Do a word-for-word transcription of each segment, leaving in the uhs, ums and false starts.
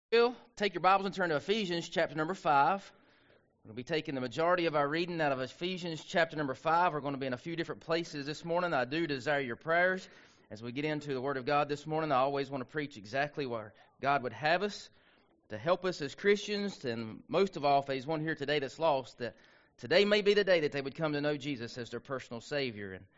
Will take your Bibles and turn to Ephesians chapter number five. We'll be taking the majority of our reading out of Ephesians chapter number five. We're going to be in a few different places this morning. I do desire your prayers as we get into the Word of God this morning. I always want to preach exactly where God would have us to help us as Christians, and most of all, if there's one here today that's lost, that today may be the day that they would come to know Jesus as their personal Savior. And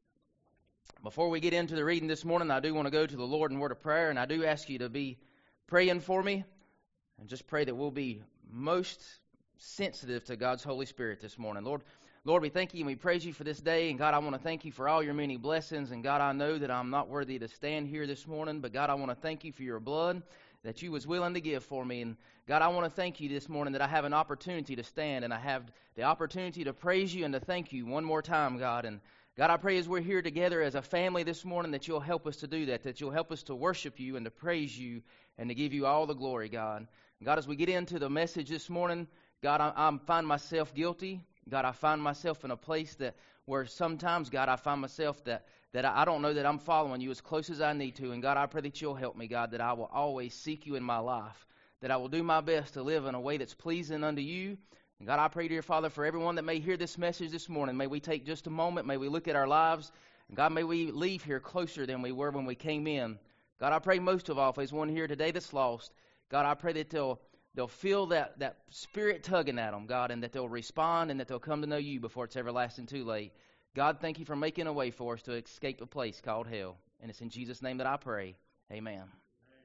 before we get into the reading this morning, I do want to go to the Lord in word of prayer, and I do ask you to be praying for me, and just pray that we'll be most sensitive to God's Holy Spirit this morning. Lord, Lord, we thank you and we praise you for this day. And God, I want to thank you for all your many blessings. And God, I know that I'm not worthy to stand here this morning, but God, I want to thank you for your blood that you was willing to give for me. And God, I want to thank you this morning that I have an opportunity to stand and I have the opportunity to praise you and to thank you one more time, God. And God, I pray as we're here together as a family this morning that you'll help us to do that, that you'll help us to worship you and to praise you and to give you all the glory, God. God, as we get into the message this morning, God, I, I find myself guilty. God, I find myself in a place that where sometimes, God, I find myself that, that I don't know that I'm following you as close as I need to. And God, I pray that you'll help me, God, that I will always seek you in my life, that I will do my best to live in a way that's pleasing unto you. And God, I pray, dear Father, for everyone that may hear this message this morning, may we take just a moment, may we look at our lives, and God, may we leave here closer than we were when we came in. God, I pray most of all, if there's one here today that's lost, God, I pray that they'll they'll feel that, that spirit tugging at them, God, and that they'll respond and that they'll come to know you before it's everlasting too late. God, thank you for making a way for us to escape a place called hell. And it's in Jesus' name that I pray. Amen. Amen.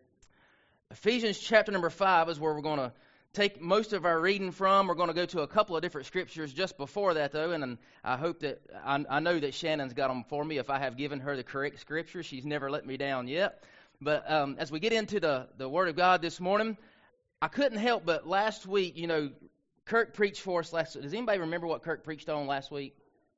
Ephesians chapter number five is where we're going to take most of our reading from. We're going to go to a couple of different scriptures just before that, though, and, and I hope that, I, I know that Shannon's got them for me. If I have given her the correct scripture, she's never let me down yet. But um, as we get into the, the Word of God this morning, I couldn't help but last week, you know, Kirk preached for us last week. Does anybody remember what Kirk preached on last week?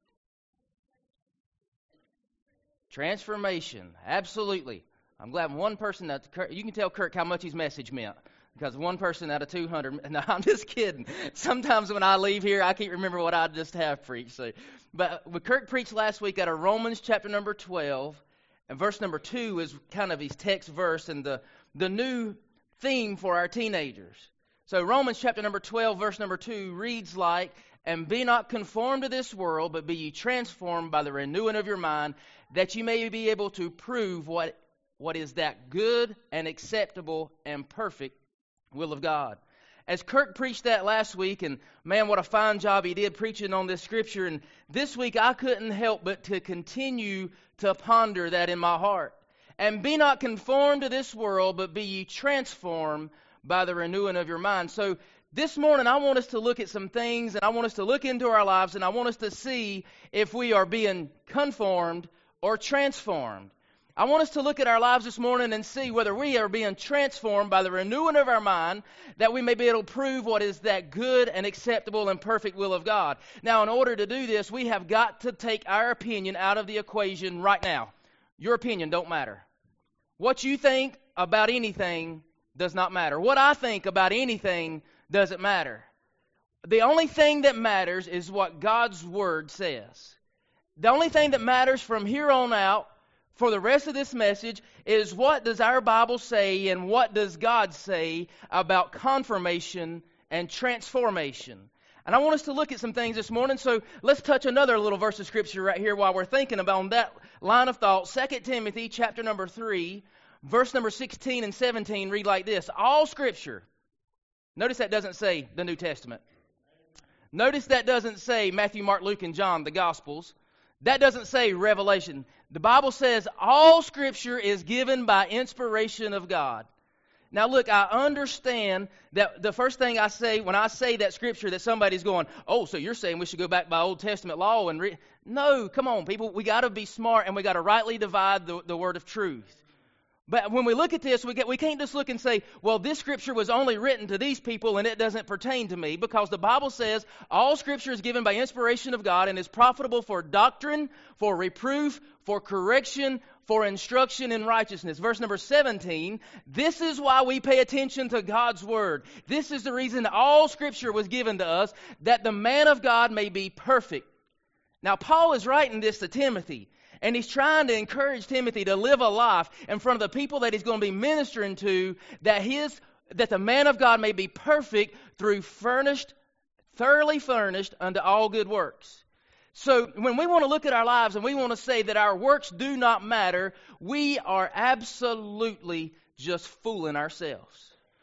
Transformation. Absolutely. I'm glad one person, that you can tell Kirk how much his message meant. Because one person out of two hundred, no, I'm just kidding. Sometimes when I leave here, I can't remember what I just have preached. So. But what Kirk preached last week out of Romans chapter number twelve, and verse number two is kind of his text verse and the, the new theme for our teenagers. So Romans chapter number twelve, verse number two reads like, "And be not conformed to this world, but be ye transformed by the renewing of your mind, that ye may be able to prove what, what is that good and acceptable and perfect will of God." As Kirk preached that last week, and man, what a fine job he did preaching on this scripture. And this week I couldn't help but to continue to ponder that in my heart. And be not conformed to this world, but be ye transformed by the renewing of your mind. So this morning I want us to look at some things, and I want us to look into our lives, and I want us to see if we are being conformed or transformed. I want us to look at our lives this morning and see whether we are being transformed by the renewing of our mind, that we may be able to prove what is that good and acceptable and perfect will of God. Now, in order to do this, we have got to take our opinion out of the equation right now. Your opinion don't matter. What you think about anything does not matter. What I think about anything doesn't matter. The only thing that matters is what God's Word says. The only thing that matters from here on out for the rest of this message is what does our Bible say and what does God say about confirmation and transformation. And I want us to look at some things this morning, so let's touch another little verse of Scripture right here while we're thinking about that line of thought. Second Timothy chapter number three, verse number sixteen and seventeen read like this. All Scripture. Notice that doesn't say the New Testament. Notice that doesn't say Matthew, Mark, Luke, and John, the Gospels. That doesn't say Revelation. The Bible says all Scripture is given by inspiration of God. Now look, I understand that the first thing I say when I say that Scripture that somebody's going, oh, so you're saying we should go back by Old Testament law and read. No, come on, people. We got to be smart and we got to rightly divide the, the word of truth. But when we look at this, we get, we can't just look and say, well, this Scripture was only written to these people and it doesn't pertain to me, because the Bible says all Scripture is given by inspiration of God and is profitable for doctrine, for reproof, for correction, for instruction in righteousness. Verse number seventeen, this is why we pay attention to God's Word. This is the reason all Scripture was given to us, that the man of God may be perfect. Now, Paul is writing this to Timothy. And he's trying to encourage Timothy to live a life in front of the people that he's going to be ministering to, that his that the man of God may be perfect through furnished, thoroughly furnished unto all good works. So when we want to look at our lives and we want to say that our works do not matter, we are absolutely just fooling ourselves.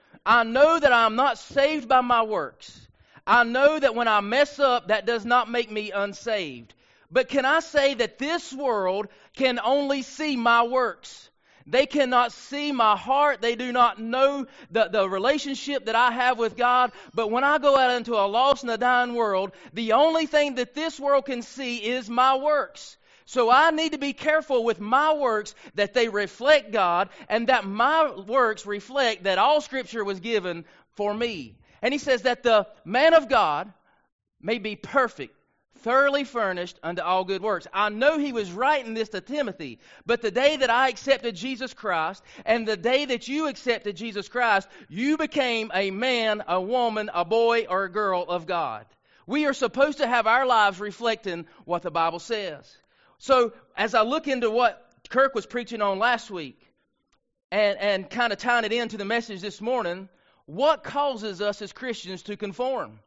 I know that I'm not saved by my works. I know that when I mess up, that does not make me unsaved. But can I say that this world can only see my works? They cannot see my heart. They do not know the, the relationship that I have with God. But when I go out into a lost and a dying world, the only thing that this world can see is my works. So I need to be careful with my works that they reflect God and that my works reflect that all Scripture was given for me. And he says that the man of God may be perfect, thoroughly furnished unto all good works. I know he was writing this to Timothy, but the day that I accepted Jesus Christ and the day that you accepted Jesus Christ, you became a man, a woman, a boy, or a girl of God. We are supposed to have our lives reflecting what the Bible says. So as I look into what Kirk was preaching on last week and, and kind of tying it into the message this morning, what causes us as Christians to conform?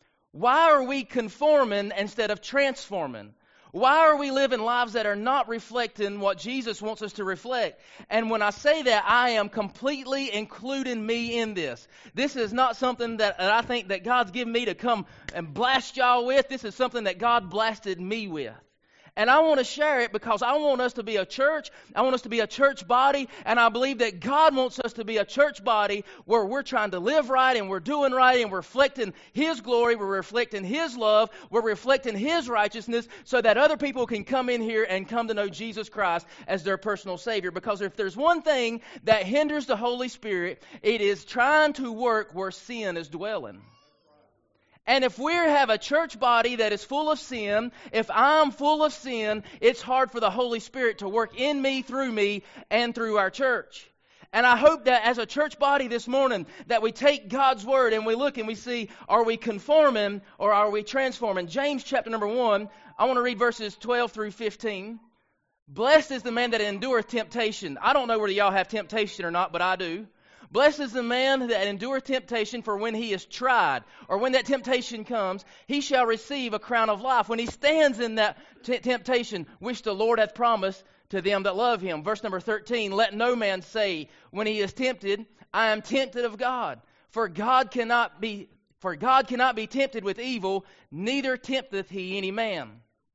Why are we conforming instead of transforming? Why are we living lives that are not reflecting what Jesus wants us to reflect? And when I say that, I am completely including me in this. This is not something that I think that God's given me to come and blast y'all with. This is something that God blasted me with. And I want to share it because I want us to be a church. I want us to be a church body. And I believe that God wants us to be a church body where we're trying to live right and we're doing right and we're reflecting His glory. We're reflecting His love. We're reflecting His righteousness so that other people can come in here and come to know Jesus Christ as their personal Savior. Because if there's one thing that hinders the Holy Spirit, it is trying to work where sin is dwelling. And if we have a church body that is full of sin, if I'm full of sin, it's hard for the Holy Spirit to work in me, through me, and through our church. And I hope that as a church body this morning, that we take God's Word and we look and we see, are we conforming or are we transforming? James chapter number one, I want to read verses twelve through fifteen. Blessed is the man that endureth temptation. I don't know whether y'all have temptation or not, but I do. Blessed is the man that endureth temptation, for when he is tried, or when that temptation comes, he shall receive a crown of life. When he stands in that t- temptation, which the Lord hath promised to them that love him. Verse number thirteen, let no man say, when he is tempted, I am tempted of God. For God cannot be, for God cannot be tempted with evil, neither tempteth he any man.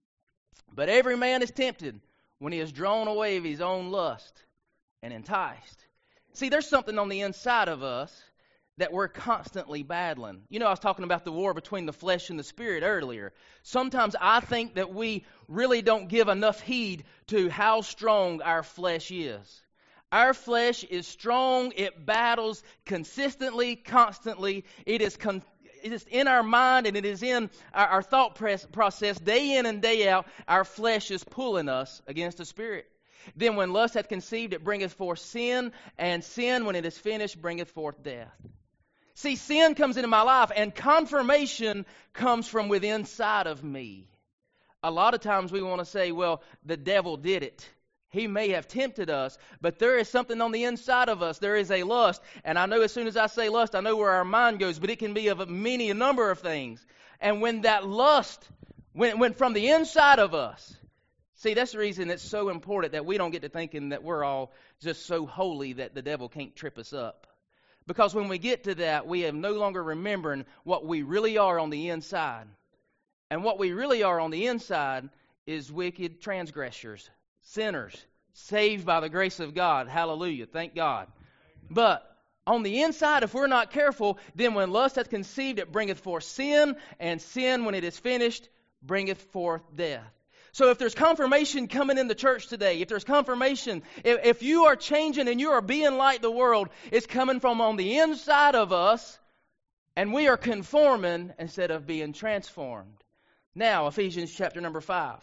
But every man is tempted when he is drawn away of his own lust and enticed. See, there's something on the inside of us that we're constantly battling. You know, I was talking about the war between the flesh and the spirit earlier. Sometimes I think that we really don't give enough heed to how strong our flesh is. Our flesh is strong. It battles consistently, constantly. It is con- it is in our mind and it is in our, our thought press- process. Day in and day out, our flesh is pulling us against the spirit. Then when lust hath conceived, it bringeth forth sin, and sin, when it is finished, bringeth forth death. See, sin comes into my life, and confirmation comes from within inside of me. A lot of times we want to say, well, the devil did it. He may have tempted us, but there is something on the inside of us. There is a lust, and I know as soon as I say lust, I know where our mind goes, but it can be of many, a number of things. And when that lust, when, when from the inside of us, see, that's the reason it's so important that we don't get to thinking that we're all just so holy that the devil can't trip us up. Because when we get to that, we have no longer remembering what we really are on the inside. And what we really are on the inside is wicked transgressors, sinners, saved by the grace of God. Hallelujah. Thank God. But on the inside, if we're not careful, then when lust hath conceived, it bringeth forth sin, and sin, when it is finished, bringeth forth death. So if there's confirmation coming in the church today, if there's confirmation, if, if you are changing and you are being like the world, it's coming from on the inside of us, and we are conforming instead of being transformed. Now, Ephesians chapter number five.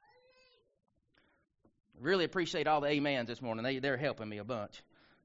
Really appreciate all the amens this morning. They, they're helping me a bunch.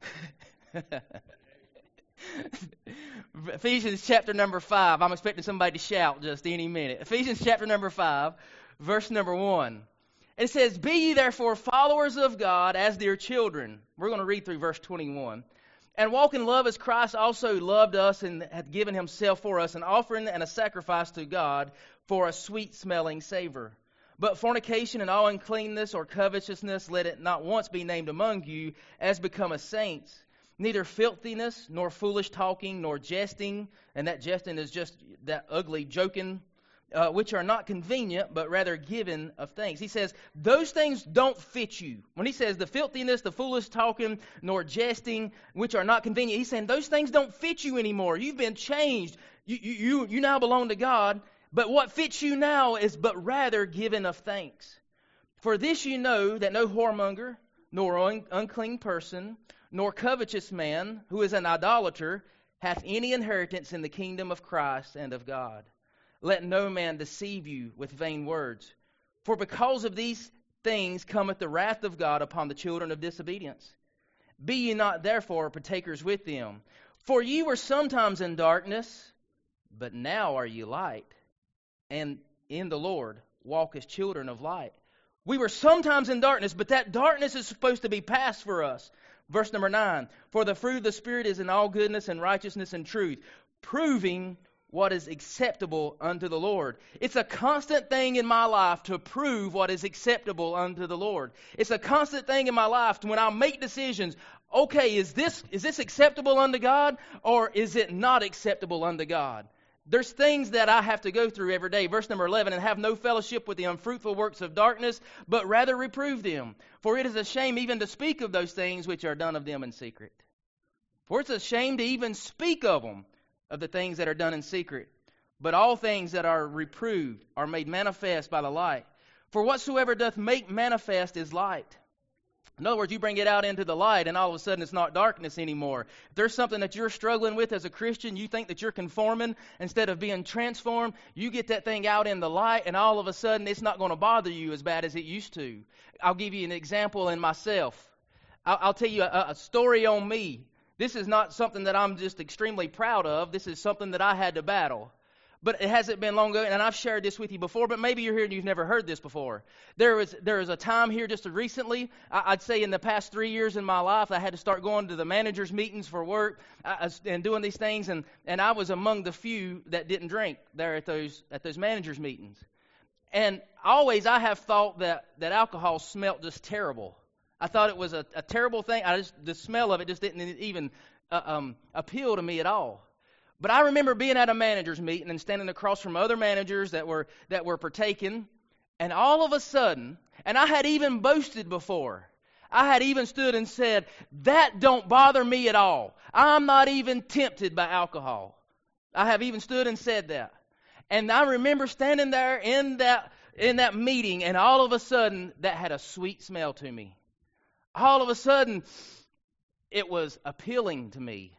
Ephesians chapter number five. I'm expecting somebody to shout just any minute. Ephesians chapter number five. Verse number one. It says, be ye therefore followers of God as dear children. We're going to read through verse twenty-one. And walk in love as Christ also loved us and hath given himself for us, an offering and a sacrifice to God for a sweet-smelling savor. But fornication and all uncleanness or covetousness, let it not once be named among you, as becometh saints. Neither filthiness, nor foolish talking, nor jesting, and that jesting is just that ugly joking, Uh, which are not convenient, but rather given of thanks. He says, those things don't fit you. When he says the filthiness, the foolish talking, nor jesting, which are not convenient, he's saying those things don't fit you anymore. You've been changed. You, you, you, you now belong to God. But what fits you now is but rather given of thanks. For this you know, that no whoremonger, nor un- unclean person, nor covetous man, who is an idolater, hath any inheritance in the kingdom of Christ and of God. Let no man deceive you with vain words. For because of these things cometh the wrath of God upon the children of disobedience. Be ye not therefore partakers with them. For ye were sometimes in darkness, but now are ye light. And in the Lord walk as children of light. We were sometimes in darkness, but that darkness is supposed to be past for us. Verse number nine. For the fruit of the Spirit is in all goodness and righteousness and truth, proving what is acceptable unto the Lord. It's a constant thing in my life to prove what is acceptable unto the Lord. It's a constant thing in my life to when I make decisions. Okay, is this is this acceptable unto God, or is it not acceptable unto God? There's things that I have to go through every day. Verse number eleven, and have no fellowship with the unfruitful works of darkness, but rather reprove them. For it is a shame even to speak of those things which are done of them in secret. For it's a shame to even speak of them, of the things that are done in secret. But all things that are reproved are made manifest by the light. For whatsoever doth make manifest is light. In other words, you bring it out into the light, and all of a sudden it's not darkness anymore. If there's something that you're struggling with as a Christian, you think that you're conforming instead of being transformed, you get that thing out in the light, and all of a sudden it's not going to bother you as bad as it used to. I'll give you an example in myself. I'll, I'll tell you a, a story on me. This is not something that I'm just extremely proud of. This is something that I had to battle. But it hasn't been long ago, and I've shared this with you before, but maybe you're here and you've never heard this before. There was there was a time here just recently, I'd say in the past three years in my life, I had to start going to the managers' meetings for work and doing these things, and, and I was among the few that didn't drink there at those at those managers' meetings. And always I have thought that, that alcohol smelt just terrible. I thought it was a, a terrible thing. I just the smell of it just didn't even uh, um, appeal to me at all. But I remember being at a manager's meeting and standing across from other managers that were that were partaking, and all of a sudden, and I had even boasted before. I had even stood and said, that don't bother me at all. I'm not even tempted by alcohol. I have even stood and said that. And I remember standing there in that in that meeting, and all of a sudden, that had a sweet smell to me. All of a sudden, it was appealing to me.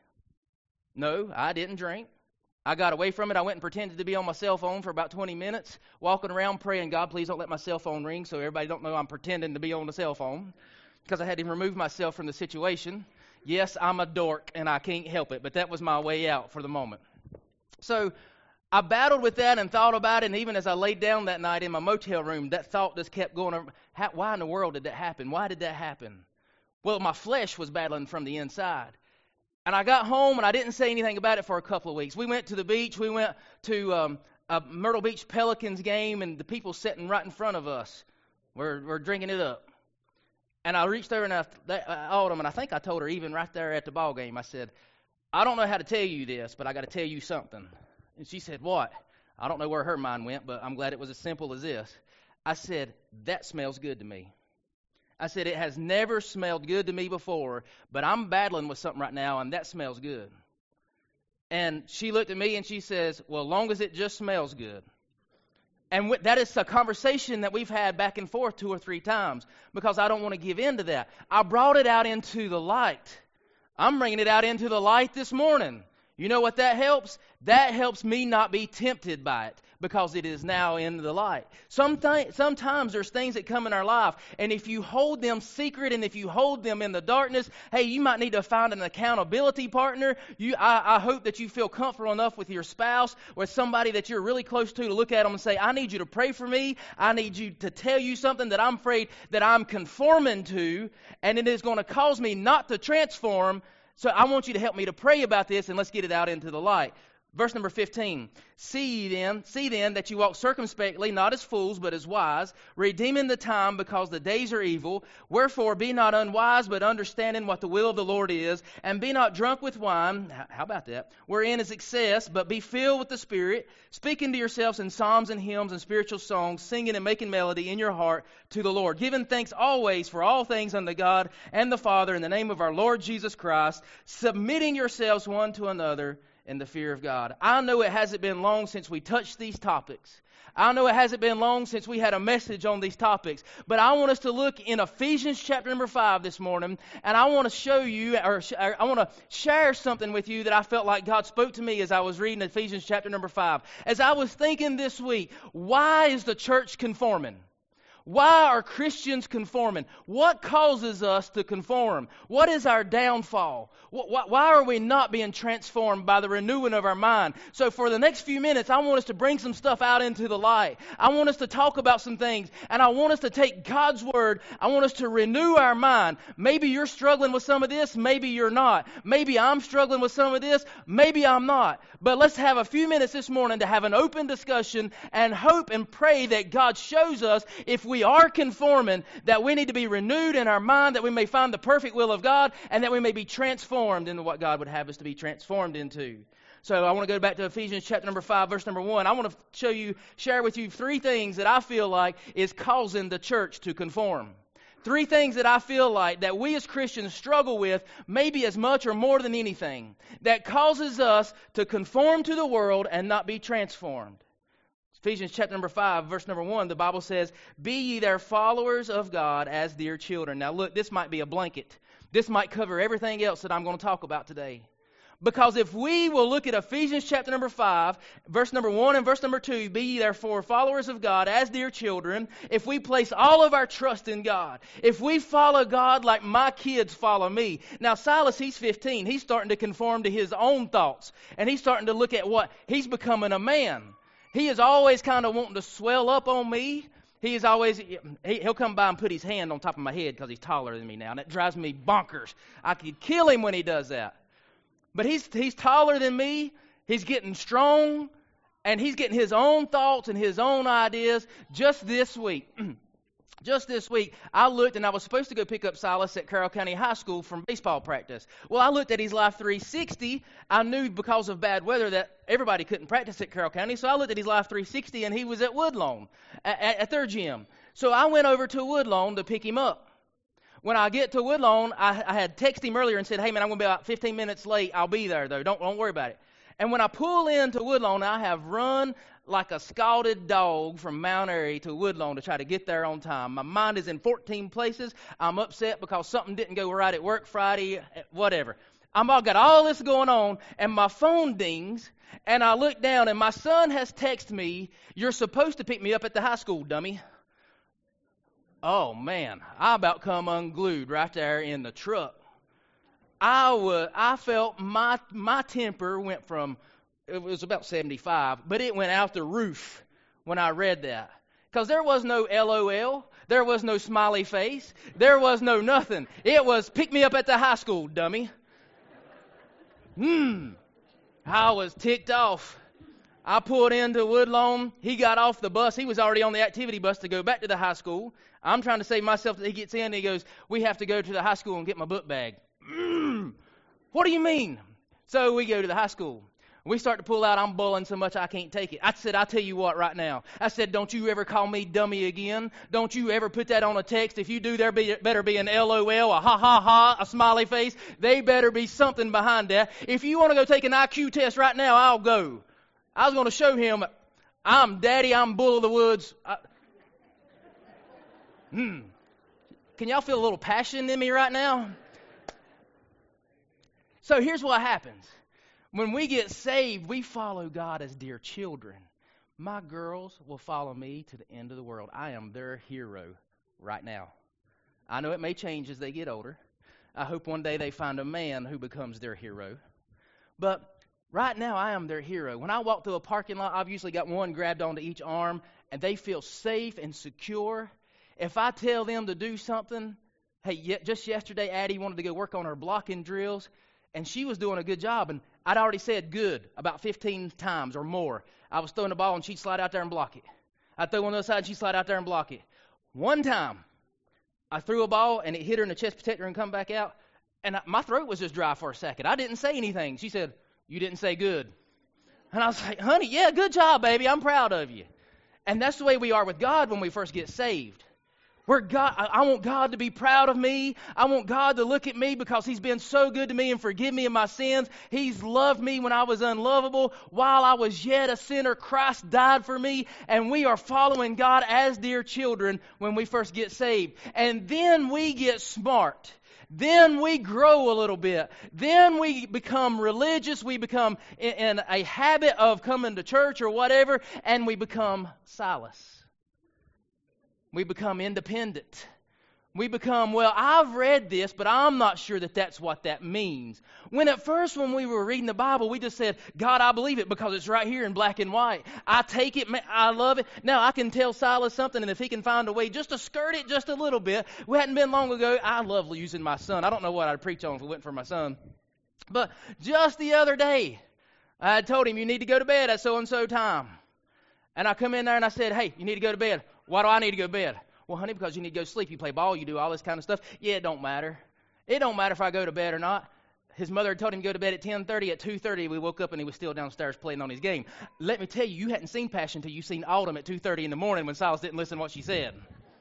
No, I didn't drink. I got away from it. I went and pretended to be on my cell phone for about twenty minutes, walking around praying, God, please don't let my cell phone ring so everybody don't know I'm pretending to be on the cell phone, because I had to remove myself from the situation. Yes, I'm a dork, and I can't help it, but that was my way out for the moment. So I battled with that and thought about it, and even as I laid down that night in my motel room, that thought just kept going over. How, why in the world did that happen? Why did that happen? Well, my flesh was battling from the inside. And I got home, and I didn't say anything about it for a couple of weeks. We went to the beach. We went to um, a Myrtle Beach Pelicans game, and the people sitting right in front of us were, were drinking it up. And I reached over and I, I called them, and I think I told her even right there at the ball game, I said, I don't know how to tell you this, but I got to tell you something. And she said, what? I don't know where her mind went, but I'm glad it was as simple as this. I said, that smells good to me. I said, it has never smelled good to me before, but I'm battling with something right now, and that smells good. And she looked at me, and she says, well, as long as it just smells good. And that is a conversation that we've had back and forth two or three times, because I don't want to give in to that. I brought it out into the light. I'm bringing it out into the light this morning. You know what that helps? That helps me not be tempted by it, because it is now in the light. Sometimes, sometimes there's things that come in our life, and if you hold them secret and if you hold them in the darkness, hey, you might need to find an accountability partner. You, I, I hope that you feel comfortable enough with your spouse or somebody that you're really close to to look at them and say, I need you to pray for me. I need you to tell you something that I'm afraid that I'm conforming to, and it is going to cause me not to transform. So I want you to help me to pray about this, and let's get it out into the light. Verse number fifteen, see then, see then that you walk circumspectly, not as fools, but as wise, redeeming the time because the days are evil. Wherefore be not unwise, but understanding what the will of the Lord is, and be not drunk with wine, how about that, wherein is excess, but be filled with the Spirit, speaking to yourselves in psalms and hymns and spiritual songs, singing and making melody in your heart to the Lord, giving thanks always for all things unto God and the Father in the name of our Lord Jesus Christ, submitting yourselves one to another in the fear of God. I know it hasn't been long since we touched these topics. I know it hasn't been long since we had a message on these topics. But I want us to look in Ephesians chapter number five this morning. And I want to show you, or I want to share something with you that I felt like God spoke to me as I was reading Ephesians chapter number five. As I was thinking this week, why is the church conforming? Why are Christians conforming? What causes us to conform? What is our downfall? Why are we not being transformed by the renewing of our mind? So for the next few minutes, I want us to bring some stuff out into the light. I want us to talk about some things, and I want us to take God's Word. I want us to renew our mind. Maybe you're struggling with some of this. Maybe you're not. Maybe I'm struggling with some of this. Maybe I'm not. But let's have a few minutes this morning to have an open discussion and hope and pray that God shows us if we are conforming, that we need to be renewed in our mind, that we may find the perfect will of God, and that we may be transformed into what God would have us to be transformed into. So I want to go back to Ephesians chapter number five, verse number one. I want to show you, share with you three things that I feel like is causing the church to conform. Three things that I feel like that we as Christians struggle with, maybe as much or more than anything, that causes us to conform to the world and not be transformed. Ephesians chapter number five, verse number one, the Bible says, be ye their followers of God as dear children. Now look, this might be a blanket. This might cover everything else that I'm going to talk about today. Because if we will look at Ephesians chapter number five, verse number one and verse number two, be ye therefore followers of God as dear children, if we place all of our trust in God, if we follow God like my kids follow me. Now Silas, he's fifteen. He's starting to conform to his own thoughts. And he's starting to look at what? He's becoming a man. He is always kind of wanting to swell up on me. He is always, he, he'll come by and put his hand on top of my head because he's taller than me now. And that drives me bonkers. I could kill him when he does that. But he's he's taller than me. He's getting strong. And he's getting his own thoughts and his own ideas. Just this week, just this week, I looked and I was supposed to go pick up Silas at Carroll County High School from baseball practice. Well, I looked at his Life three sixty. I knew because of bad weather that everybody couldn't practice at Carroll County. So I looked at his Life three sixty and he was at Woodlawn at, at, at their gym. So I went over to Woodlawn to pick him up. When I get to Woodlawn, I, I had texted him earlier and said, hey man, I'm going to be about fifteen minutes late. I'll be there though. Don't, don't worry about it. And when I pull into Woodlawn, I have run like a scalded dog from Mount Airy to Woodlawn to try to get there on time. My mind is in fourteen places. I'm upset because something didn't go right at work Friday, whatever. I'm all got all this going on, and my phone dings, and I look down, and my son has texted me, you're supposed to pick me up at the high school, dummy. Oh, man, I about come unglued right there in the truck. I was, I felt my my temper went from, it was about seventy-five, but it went out the roof when I read that. Because there was no L O L, there was no smiley face, there was no nothing. It was, pick me up at the high school, dummy. Hmm, I was ticked off. I pulled into Woodlawn. He got off the bus. He was already on the activity bus to go back to the high school. I'm trying to save myself that he gets in. And he goes, we have to go to the high school and get my book bag. Mm, what do you mean? So we go to the high school. We start to pull out. I'm bawling so much I can't take it. I said, I'll tell you what right now. I said, don't you ever call me dummy again. Don't you ever put that on a text. If you do, there be, better be an L O L, a ha ha ha, a smiley face. They better be something behind that. If you want to go take an I Q test right now, I'll go. I was going to show him, I'm daddy, I'm bull of the woods. I, hmm. Can y'all feel a little passion in me right now? So here's what happens. When we get saved, we follow God as dear children. My girls will follow me to the end of the world. I am their hero right now. I know it may change as they get older. I hope one day they find a man who becomes their hero. But right now, I am their hero. When I walk through a parking lot, I've usually got one grabbed onto each arm, and they feel safe and secure. If I tell them to do something, hey, just yesterday, Addie wanted to go work on her blocking drills. And she was doing a good job, and I'd already said good about fifteen times or more. I was throwing the ball, and she'd slide out there and block it. I'd throw one on the other side, and she'd slide out there and block it. One time, I threw a ball, and it hit her in the chest protector and come back out, and I, my throat was just dry for a second. I didn't say anything. She said, "You didn't say good." And I was like, "Honey, yeah, good job, baby. I'm proud of you." And that's the way we are with God when we first get saved. We're God, I want God to be proud of me. I want God to look at me because He's been so good to me and forgive me of my sins. He's loved me when I was unlovable. While I was yet a sinner, Christ died for me. And we are following God as dear children when we first get saved. And then we get smart. Then we grow a little bit. Then we become religious. We become in, in a habit of coming to church or whatever. And we become Silas. We become independent. We become, well, I've read this, but I'm not sure that that's what that means. When at first, when we were reading the Bible, we just said, God, I believe it because it's right here in black and white. I take it. I love it. Now, I can tell Silas something, and if he can find a way just to skirt it just a little bit. We hadn't been long ago. I love using my son. I don't know what I'd preach on if it went for my son. But just the other day, I had told him, you need to go to bed at so-and-so time. And I come in there and I said, hey, you need to go to bed. Why do I need to go to bed? Well, honey, because you need to go to sleep. You play ball, you do all this kind of stuff. Yeah, it don't matter. It don't matter if I go to bed or not. His mother had told him to go to bed at ten thirty. At two thirty, we woke up and he was still downstairs playing on his game. Let me tell you, you hadn't seen passion until you seen Autumn at two thirty in the morning when Silas didn't listen to what she said.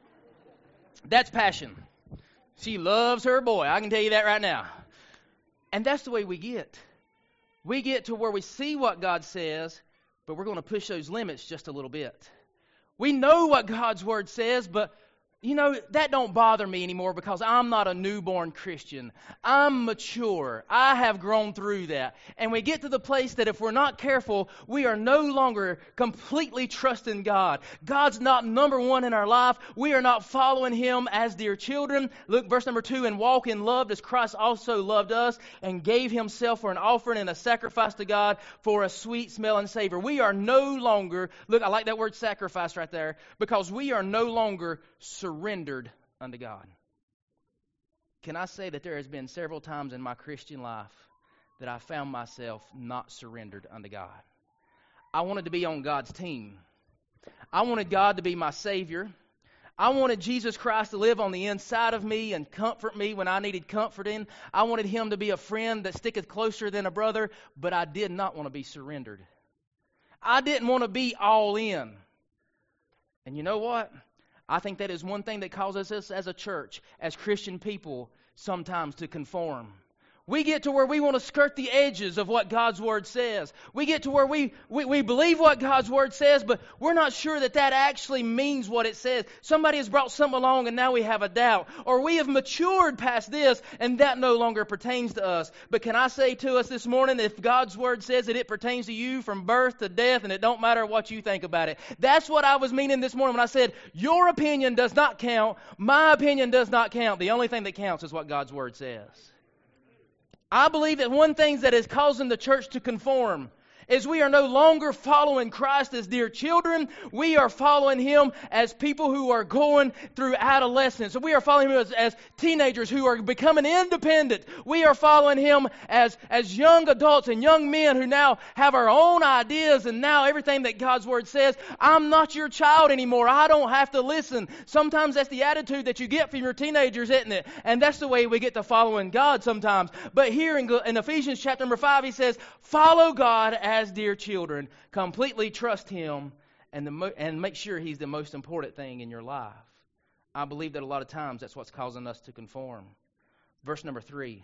That's passion. She loves her boy. I can tell you that right now. And that's the way we get. We get to where we see what God says, but we're going to push those limits just a little bit. We know what God's Word says, but, you know, that don't bother me anymore because I'm not a newborn Christian. I'm mature. I have grown through that. And we get to the place that if we're not careful, we are no longer completely trusting God. God's not number one in our life. We are not following Him as dear children. Look, verse number two, and walk in love as Christ also loved us and gave Himself for an offering and a sacrifice to God for a sweet smelling savor. We are no longer, look, I like that word sacrifice right there, because we are no longer surrendered unto God. Can I say that there has been several times in my Christian life that I found myself not surrendered unto God? I wanted to be on God's team. I wanted God to be my Savior. I wanted Jesus Christ to live on the inside of me and comfort me when I needed comforting. I wanted Him to be a friend that sticketh closer than a brother, but I did not want to be surrendered. I didn't want to be all in. And you know what? I think that is one thing that causes us as a church, as Christian people, sometimes to conform. We get to where we want to skirt the edges of what God's Word says. We get to where we, we, we believe what God's Word says, but we're not sure that that actually means what it says. Somebody has brought something along and now we have a doubt. Or we have matured past this and that no longer pertains to us. But can I say to us this morning, if God's Word says that it pertains to you from birth to death and it don't matter what you think about it. That's what I was meaning this morning when I said, your opinion does not count. My opinion does not count. The only thing that counts is what God's Word says. I believe that one thing that is causing the church to conform is we are no longer following Christ as dear children. We are following Him as people who are going through adolescence. We are following Him as, as teenagers who are becoming independent. We are following Him as, as young adults and young men who now have our own ideas and now everything that God's Word says. I'm not your child anymore. I don't have to listen. Sometimes that's the attitude that you get from your teenagers, isn't it? And that's the way we get to following God sometimes. But here in, in Ephesians chapter number five, he says, follow God as As dear children, completely trust Him and, the mo- and make sure He's the most important thing in your life. I believe that a lot of times that's what's causing us to conform. Verse number three.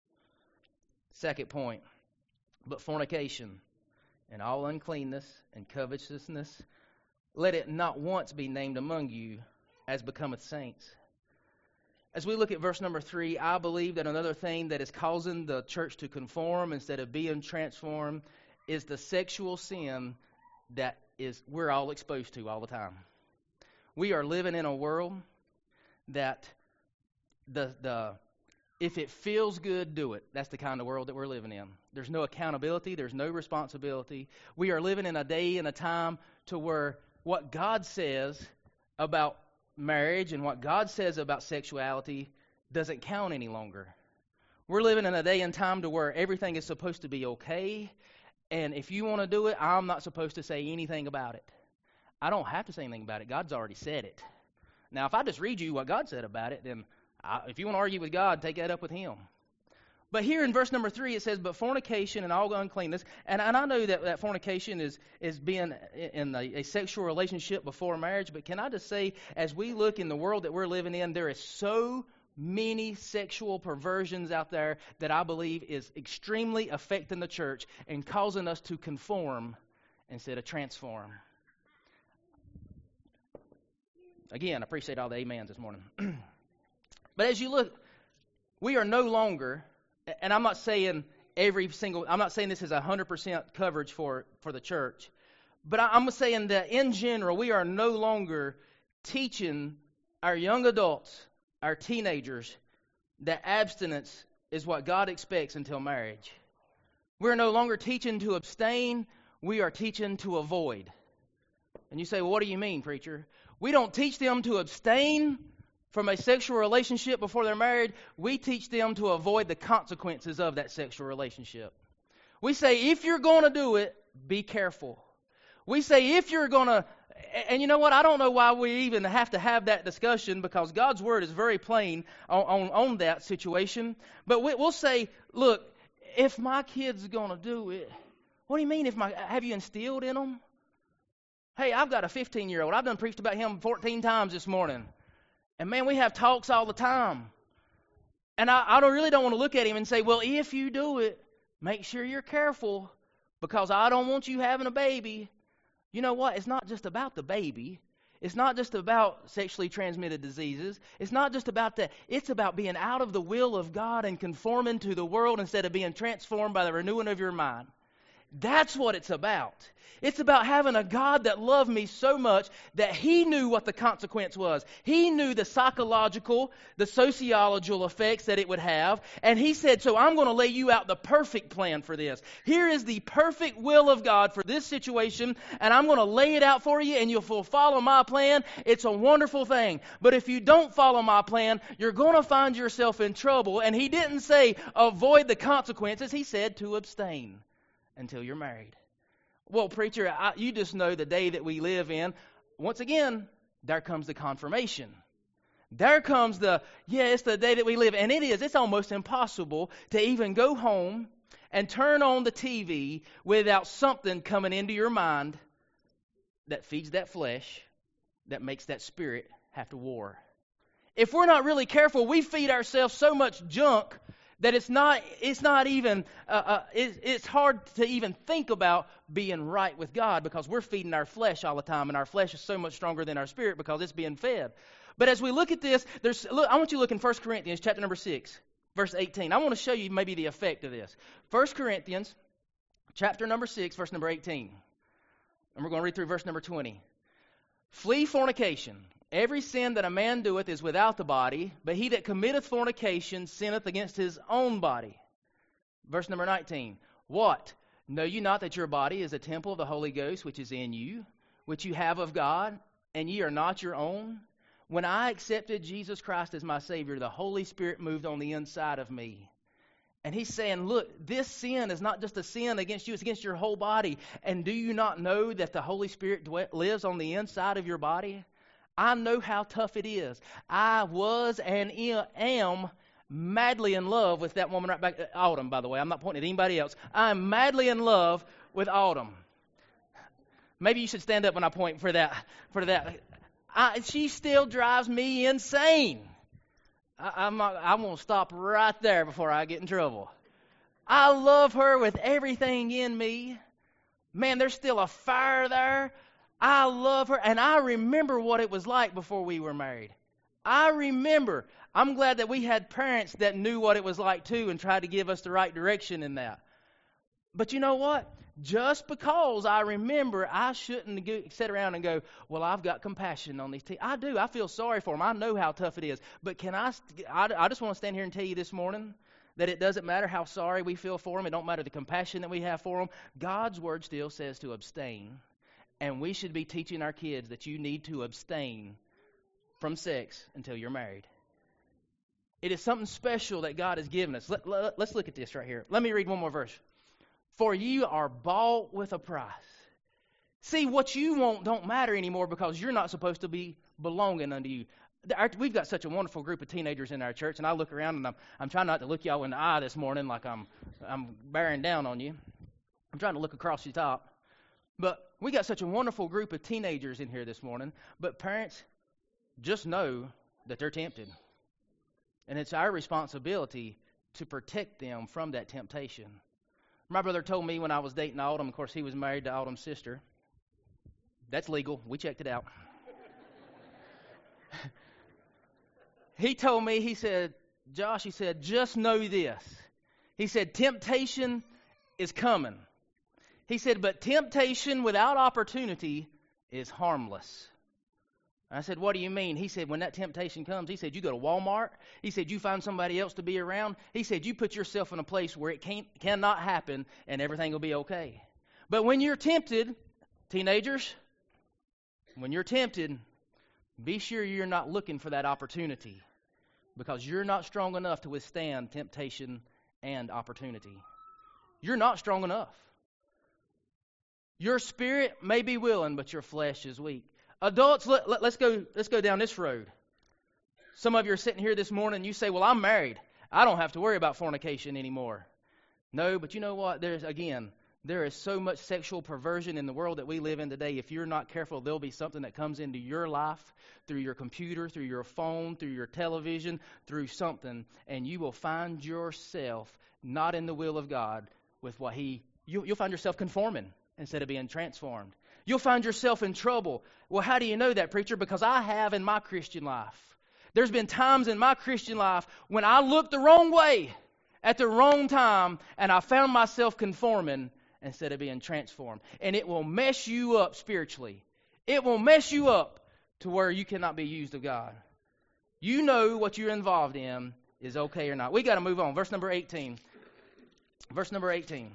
Second point. But fornication and all uncleanness and covetousness, let it not once be named among you as becometh saints. As we look at verse number three, I believe that another thing that is causing the church to conform instead of being transformed is the sexual sin that is we're all exposed to all the time. We are living in a world that the the if it feels good, do it. That's the kind of world that we're living in. There's no accountability. There's no responsibility. We are living in a day and a time to where what God says about marriage and what God says about sexuality doesn't count any longer. We're living in a day and time to where everything is supposed to be okay. And if you want to do it, I'm not supposed to say anything about it. I don't have to say anything about it. God's already said it. Now, if I just read you what God said about it, then I, if you want to argue with God, take that up with him. But here in verse number three, it says, but fornication and all uncleanness. And, and I know that, that fornication is, is being in a, a sexual relationship before marriage. But can I just say, as we look in the world that we're living in, there is so many sexual perversions out there that I believe is extremely affecting the church and causing us to conform instead of transform. Again, I appreciate all the amens this morning. But as you look, we are no longer, and I'm not saying every single, I'm not saying this is one hundred percent coverage for, for the church, but I, I'm saying that in general, we are no longer teaching our young adults, our teenagers, that abstinence is what God expects until marriage. We're no longer teaching to abstain, we are teaching to avoid. And you say, well, what do you mean, preacher? We don't teach them to abstain from a sexual relationship before they're married. We teach them to avoid the consequences of that sexual relationship. We say, if you're going to do it, be careful. We say, if you're going to, and you know what? I don't know why we even have to have that discussion, because God's word is very plain on, on, on that situation. But we, we'll say, look, if my kid's going to do it, what do you mean if my, have you instilled in them? Hey, I've got a fifteen-year-old. I've done preached about him fourteen times this morning. And man, we have talks all the time. And I, I don't really don't want to look at him and say, well, if you do it, make sure you're careful, because I don't want you having a baby. You know what? It's not just about the baby. It's not just about sexually transmitted diseases. It's not just about that. It's about being out of the will of God and conforming to the world instead of being transformed by the renewing of your mind. That's what it's about. It's about having a God that loved me so much that he knew what the consequence was. He knew the psychological, the sociological effects that it would have. And he said, so I'm going to lay you out the perfect plan for this. Here is the perfect will of God for this situation, and I'm going to lay it out for you, and you'll follow my plan. It's a wonderful thing. But if you don't follow my plan, you're going to find yourself in trouble. And he didn't say avoid the consequences. He said to abstain until you're married. Well, preacher, I, you just know the day that we live in. Once again, there comes the confirmation. There comes the, yeah, it's the day that we live. And it is, it's almost impossible to even go home and turn on the T V without something coming into your mind that feeds that flesh, that makes that spirit have to war. If we're not really careful, we feed ourselves so much junk that it's not, it's not even, uh, uh, it, it's hard to even think about being right with God, because we're feeding our flesh all the time, and our flesh is so much stronger than our spirit because it's being fed. But as we look at this, there's, look, I want you to look in First Corinthians chapter number six, verse eighteen. I want to show you maybe the effect of this. First Corinthians chapter number six, verse number eighteen. And we're going to read through verse number twenty. Flee fornication. Every sin that a man doeth is without the body, but he that committeth fornication sinneth against his own body. Verse number nineteen. What? Know you not that your body is a temple of the Holy Ghost, which is in you, which you have of God, and ye are not your own? When I accepted Jesus Christ as my Savior, the Holy Spirit moved on the inside of me. And he's saying, look, this sin is not just a sin against you, it's against your whole body. And do you not know that the Holy Spirit dwe- lives on the inside of your body? I know how tough it is. I was and am madly in love with that woman right back, Autumn, by the way. I'm not pointing at anybody else. I'm madly in love with Autumn. Maybe you should stand up when I point for that. For that, I, she still drives me insane. I, I'm not, I'm going to stop right there before I get in trouble. I love her with everything in me. Man, there's still a fire there. I love her, and I remember what it was like before we were married. I remember. I'm glad that we had parents that knew what it was like too and tried to give us the right direction in that. But you know what? Just because I remember, I shouldn't go, sit around and go, well, I've got compassion on these people. I do. I feel sorry for them. I know how tough it is. But can I, I, I just want to stand here and tell you this morning that it doesn't matter how sorry we feel for them. It don't matter the compassion that we have for them. God's word still says to abstain. And we should be teaching our kids that you need to abstain from sex until you're married. It is something special that God has given us. Let, let, let's look at this right here. Let me read one more verse. For you are bought with a price. See, what you want don't matter anymore because you're not supposed to be belonging unto you. Our, we've got such a wonderful group of teenagers in our church, and I look around and I'm, I'm trying not to look y'all in the eye this morning like I'm, I'm bearing down on you. I'm trying to look across the top. But we got such a wonderful group of teenagers in here this morning. But parents, just know that they're tempted. And it's our responsibility to protect them from that temptation. My brother told me when I was dating Autumn, of course he was married to Autumn's sister. That's legal. We checked it out. He told me, he said, Josh, he said, just know this. He said, temptation is coming. He said, but temptation without opportunity is harmless. I said, what do you mean? He said, when that temptation comes, he said, you go to Walmart. He said, you find somebody else to be around. He said, you put yourself in a place where it can't, cannot happen and everything will be okay. But when you're tempted, teenagers, when you're tempted, be sure you're not looking for that opportunity because you're not strong enough to withstand temptation and opportunity. You're not strong enough. Your spirit may be willing, but your flesh is weak. Adults, let, let, let's go let's go down this road. Some of you are sitting here this morning and you say, well, I'm married. I don't have to worry about fornication anymore. No, but you know what? There's, again, there is so much sexual perversion in the world that we live in today. If you're not careful, there'll be something that comes into your life through your computer, through your phone, through your television, through something, and you will find yourself not in the will of God with what He, you, you'll find yourself conforming instead of being transformed. You'll find yourself in trouble. Well, how do you know that, preacher? Because I have in my Christian life. There's been times in my Christian life when I looked the wrong way at the wrong time, and I found myself conforming instead of being transformed. And it will mess you up spiritually. It will mess you up to where you cannot be used of God. You know what you're involved in is okay or not. We got to move on. Verse number eighteen. Verse number eighteen.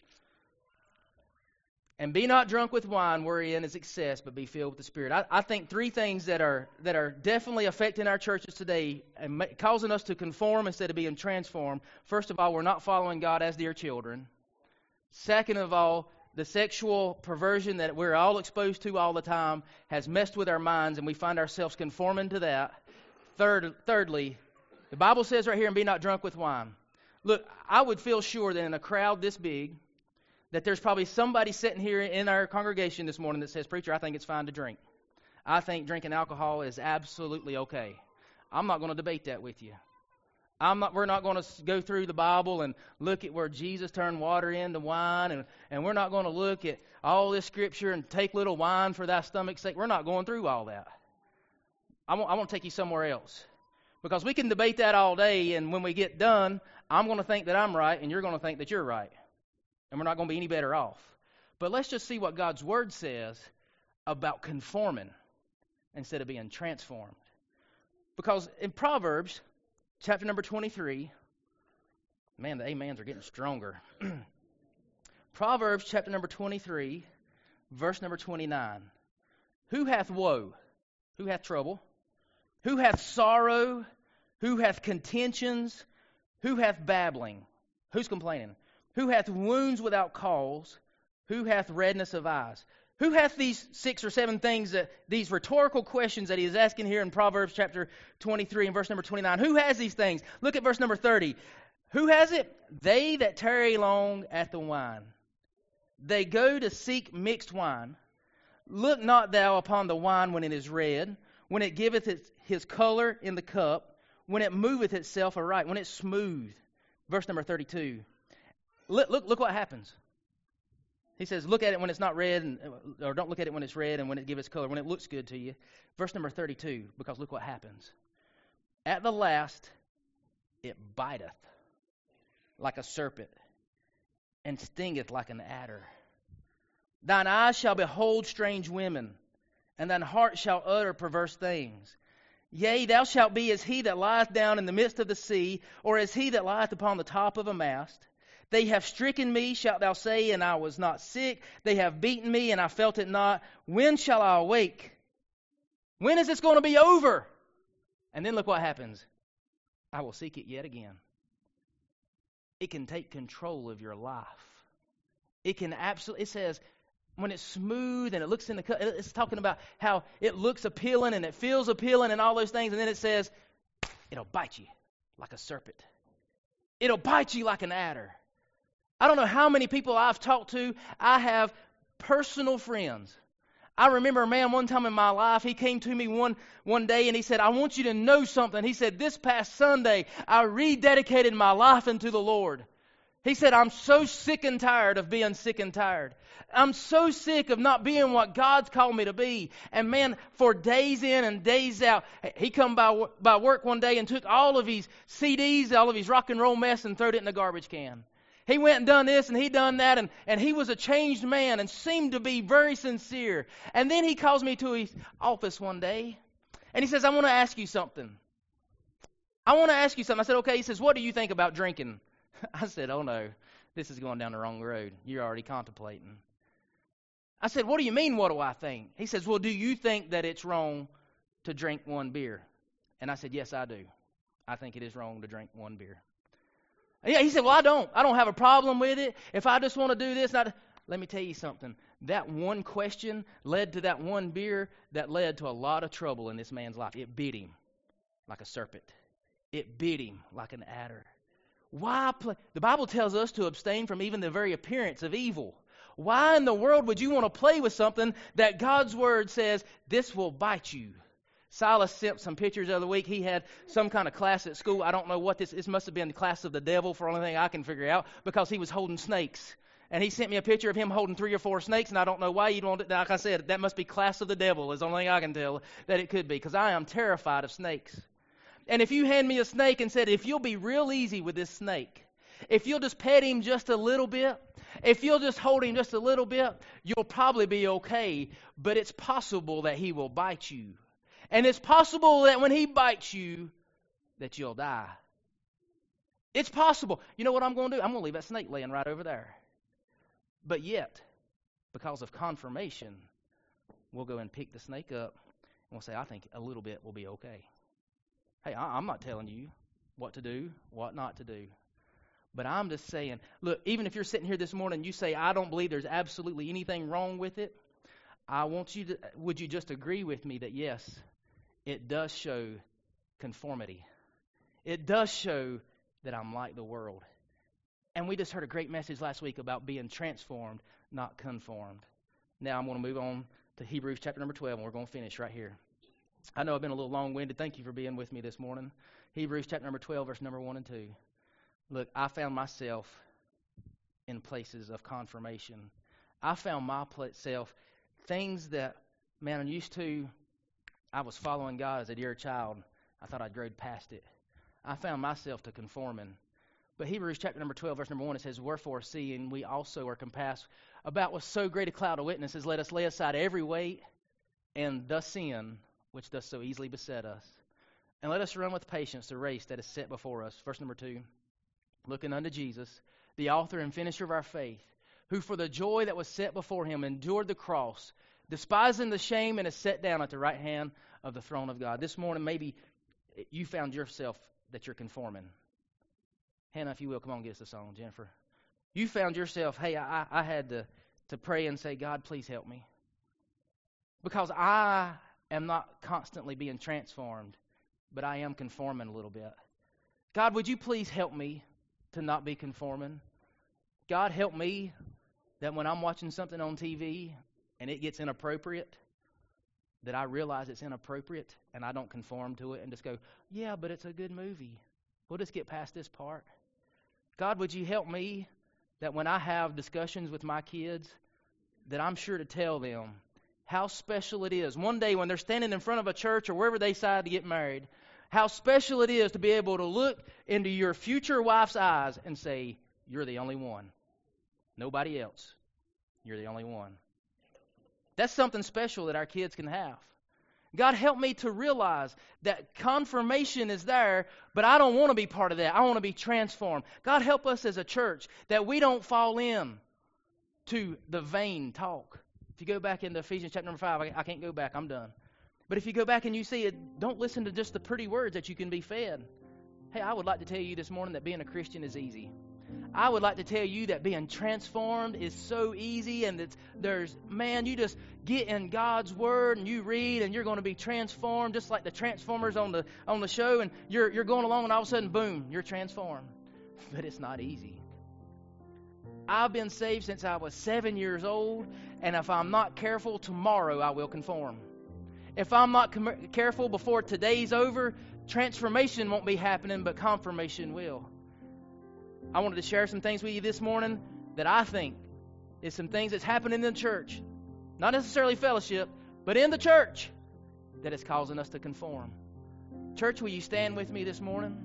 And be not drunk with wine wherein is excess, but be filled with the Spirit. I, I think three things that are that are definitely affecting our churches today and ma- causing us to conform instead of being transformed. First of all, we're not following God as dear children. Second of all, the sexual perversion that we're all exposed to all the time has messed with our minds, and we find ourselves conforming to that. Third, thirdly, the Bible says right here, and be not drunk with wine. Look, I would feel sure that in a crowd this big, that there's probably somebody sitting here in our congregation this morning that says, preacher, I think it's fine to drink. I think drinking alcohol is absolutely okay. I'm not going to debate that with you. I'm not. We're not going to go through the Bible and look at where Jesus turned water into wine, and, and we're not going to look at all this scripture and take little wine for thy stomach's sake. We're not going through all that. I want, I want to take you somewhere else. Because we can debate that all day, and when we get done, I'm going to think that I'm right, and you're going to think that you're right. And we're not going to be any better off. But let's just see what God's Word says about conforming instead of being transformed. Because in Proverbs, chapter number twenty-three, man, the amens are getting stronger. Proverbs, chapter number twenty-three, verse number twenty-nine. Who hath woe? Who hath trouble? Who hath sorrow? Who hath contentions? Who hath babbling? Who's complaining? Who hath wounds without cause? Who hath redness of eyes? Who hath these six or seven things, that these rhetorical questions that he is asking here in Proverbs chapter twenty-three and verse number twenty-nine? Who has these things? Look at verse number thirty. Who has it? They that tarry long at the wine. They go to seek mixed wine. Look not thou upon the wine when it is red, when it giveth its, his color in the cup, when it moveth itself aright, when it's smooth. Verse number thirty-two. Look, look, look what happens. He says, look at it when it's not red, and, or don't look at it when it's red and when it gives its color, when it looks good to you. Verse number thirty-two, because look what happens. At the last, it biteth like a serpent and stingeth like an adder. Thine eyes shall behold strange women, and thine heart shall utter perverse things. Yea, thou shalt be as he that lieth down in the midst of the sea, or as he that lieth upon the top of a mast. They have stricken me, shalt thou say, and I was not sick. They have beaten me, and I felt it not. When shall I awake? When is this going to be over? And then look what happens. I will seek it yet again. It can take control of your life. It can absolutely, it says, when it's smooth and it looks in the cut, it's talking about how it looks appealing and it feels appealing and all those things. And then it says, it'll bite you like a serpent. It'll bite you like an adder. I don't know how many people I've talked to. I have personal friends. I remember a man one time in my life, he came to me one, one day and he said, I want you to know something. He said, this past Sunday, I rededicated my life unto the Lord. He said, I'm so sick and tired of being sick and tired. I'm so sick of not being what God's called me to be. And man, for days in and days out, he come by, by work one day and took all of his C Ds, all of his rock and roll mess and threw it in the garbage can. He went and done this and he done that, and, and he was a changed man and seemed to be very sincere. And then he calls me to his office one day and he says, I want to ask you something. I want to ask you something. I said, okay. He says, what do you think about drinking? I said, oh no, this is going down the wrong road. You're already contemplating. I said, what do you mean, what do I think? He says, well, do you think that it's wrong to drink one beer? And I said, yes, I do. I think it is wrong to drink one beer. Yeah, he said, well, I don't. I don't have a problem with it. If I just want to do this, not. Let me tell you something. That one question led to that one beer that led to a lot of trouble in this man's life. It bit him like a serpent. It bit him like an adder. Why play? The Bible tells us to abstain from even the very appearance of evil. Why in the world would you want to play with something that God's Word says, this will bite you? Silas sent some pictures the other week. He had some kind of class at school. I don't know what this, this must have been the class of the devil for anything I can figure out, because he was holding snakes. And he sent me a picture of him holding three or four snakes, and I don't know why you'd want it. Like I said, that must be class of the devil is the only thing I can tell that it could be, because I am terrified of snakes. And if you hand me a snake and said, if you'll be real easy with this snake, if you'll just pet him just a little bit, if you'll just hold him just a little bit, you'll probably be okay. But it's possible that he will bite you. And it's possible that when he bites you, that you'll die. It's possible. You know what I'm going to do? I'm going to leave that snake laying right over there. But yet, because of confirmation, we'll go and pick the snake up and we'll say, I think a little bit will be okay. Hey, I'm not telling you what to do, what not to do. But I'm just saying, look, even if you're sitting here this morning and you say, I don't believe there's absolutely anything wrong with it, I want you to, would you just agree with me that yes, it does show conformity. It does show that I'm like the world. And we just heard a great message last week about being transformed, not conformed. Now I'm going to move on to Hebrews chapter number twelve, and we're going to finish right here. I know I've been a little long-winded. Thank you for being with me this morning. Hebrews chapter number twelve, verse number one and two. Look, I found myself in places of confirmation. I found myself things that, man, I'm used to. I was following God as a dear child. I thought I'd grown past it. I found myself to conforming. But Hebrews chapter number twelve, verse number one, it says, wherefore, seeing we also are compassed about with so great a cloud of witnesses, let us lay aside every weight and the sin which does so easily beset us. And let us run with patience the race that is set before us. Verse number two, looking unto Jesus, the author and finisher of our faith, who for the joy that was set before him endured the cross, despising the shame, and is set down at the right hand of the throne of God. This morning, maybe you found yourself that you're conforming. Hannah, if you will, come on, get us a song. Jennifer, you found yourself, hey, I, I had to, to pray and say, God, please help me. Because I am not constantly being transformed, but I am conforming a little bit. God, would you please help me to not be conforming? God, help me that when I'm watching something on T V and it gets inappropriate, that I realize it's inappropriate and I don't conform to it and just go, yeah, but it's a good movie. We'll just get past this part. God, would you help me that when I have discussions with my kids, that I'm sure to tell them how special it is. One day when they're standing in front of a church or wherever they decide to get married, how special it is to be able to look into your future wife's eyes and say, you're the only one. Nobody else. You're the only one. That's something special that our kids can have. God, help me to realize that confirmation is there, but I don't want to be part of that. I want to be transformed. God, help us as a church that we don't fall in to the vain talk. If you go back into Ephesians chapter number five, I, I can't go back, I'm done. But if you go back and you see it, don't listen to just the pretty words that you can be fed. Hey, I would like to tell you this morning that being a Christian is easy. I would like to tell you that being transformed is so easy, and that there's, man, you just get in God's Word and you read and you're going to be transformed just like the Transformers on the on the show, and you're you're going along and all of a sudden, boom, you're transformed. But it's not easy. I've been saved since I was seven years old, and if I'm not careful, tomorrow I will conform. If I'm not com- careful before today's over, transformation won't be happening, but confirmation will. I wanted to share some things with you this morning that I think is some things that's happening in the church. Not necessarily fellowship, but in the church that is causing us to conform. Church, will you stand with me this morning?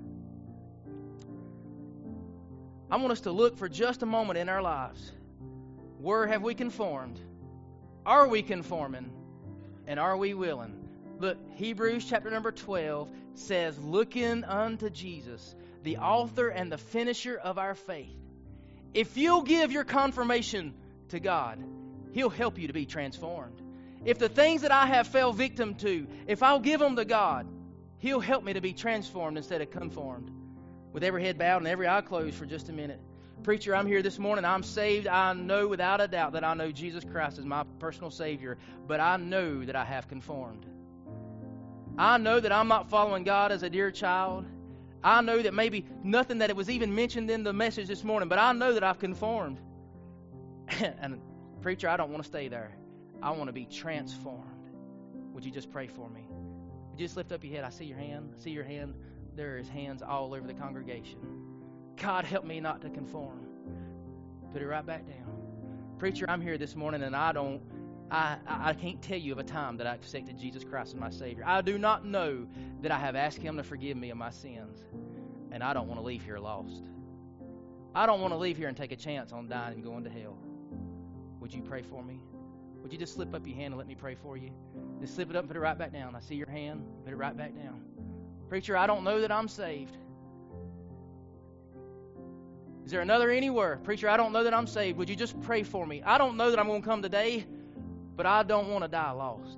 I want us to look for just a moment in our lives. Where have we conformed? Are we conforming? And are we willing? Look, Hebrews chapter number twelve says, looking unto Jesus, the author and the finisher of our faith. If you'll give your confirmation to God, He'll help you to be transformed. If the things that I have fell victim to, if I'll give them to God, He'll help me to be transformed instead of conformed. With every head bowed and every eye closed for just a minute. Preacher, I'm here this morning. I'm saved. I know without a doubt that I know Jesus Christ is my personal Savior, but I know that I have conformed. I know that I'm not following God as a dear child. I know that maybe nothing that it was even mentioned in the message this morning, but I know that I've conformed. And preacher, I don't want to stay there. I want to be transformed. Would you just pray for me? Would you just lift up your head? I see your hand. I see your hand. There is hands all over the congregation. God, help me not to conform. Put it right back down. Preacher, I'm here this morning, and I don't, I, I can't tell you of a time that I accepted Jesus Christ as my Savior. I do not know that I have asked Him to forgive me of my sins, and I don't want to leave here lost. I don't want to leave here and take a chance on dying and going to hell. Would you pray for me? Would you just slip up your hand and let me pray for you? Just slip it up and put it right back down. I see your hand. Put it right back down. Preacher, I don't know that I'm saved. Is there another anywhere? Preacher, I don't know that I'm saved. Would you just pray for me? I don't know that I'm going to come today, but I don't want to die lost.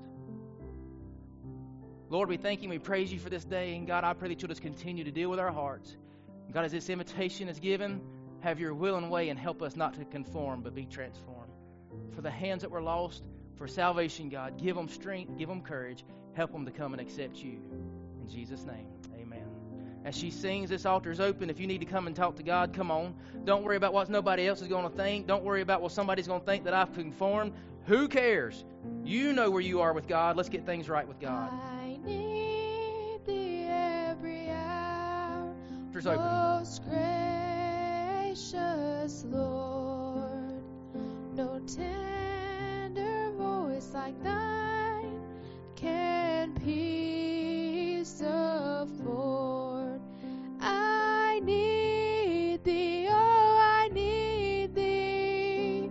Lord, we thank you and we praise you for this day. And God, I pray that you'll just continue to deal with our hearts. And God, as this invitation is given, have your will and way and help us not to conform, but be transformed. For the hands that were lost, for salvation, God, give them strength, give them courage, help them to come and accept you. In Jesus' name, amen. As she sings, this altar is open. If you need to come and talk to God, come on. Don't worry about what nobody else is going to think. Don't worry about what somebody's going to think that I've conformed. Who cares? You know where you are with God. Let's get things right with God. I need thee every hour, Altar's open. most gracious Lord. No tender voice like thine can peace afford. I need thee, oh, I need thee.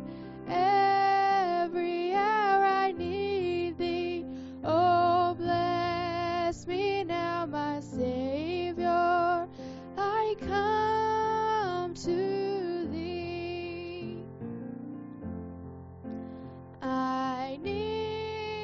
Every hour I need thee. Oh, bless me now, my Savior. I come to thee. I need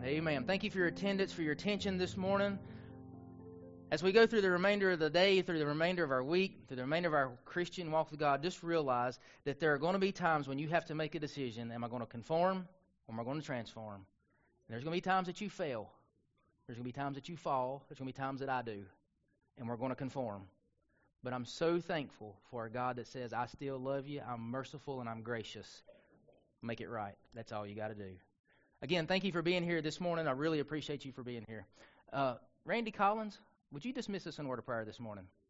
Amen. Thank you for your attendance, for your attention this morning. As we go through the remainder of the day, through the remainder of our week, through the remainder of our Christian walk with God, just realize that there are going to be times when you have to make a decision. Am I going to conform or am I going to transform? And there's going to be times that you fail. There's going to be times that you fall. There's going to be times that I do. And we're going to conform. But I'm so thankful for a God that says, I still love you, I'm merciful, and I'm gracious. Make it right. That's all you got to do. Again, thank you for being here this morning. I really appreciate you for being here. Uh, Randy Collins, would you dismiss us in a word of prayer this morning?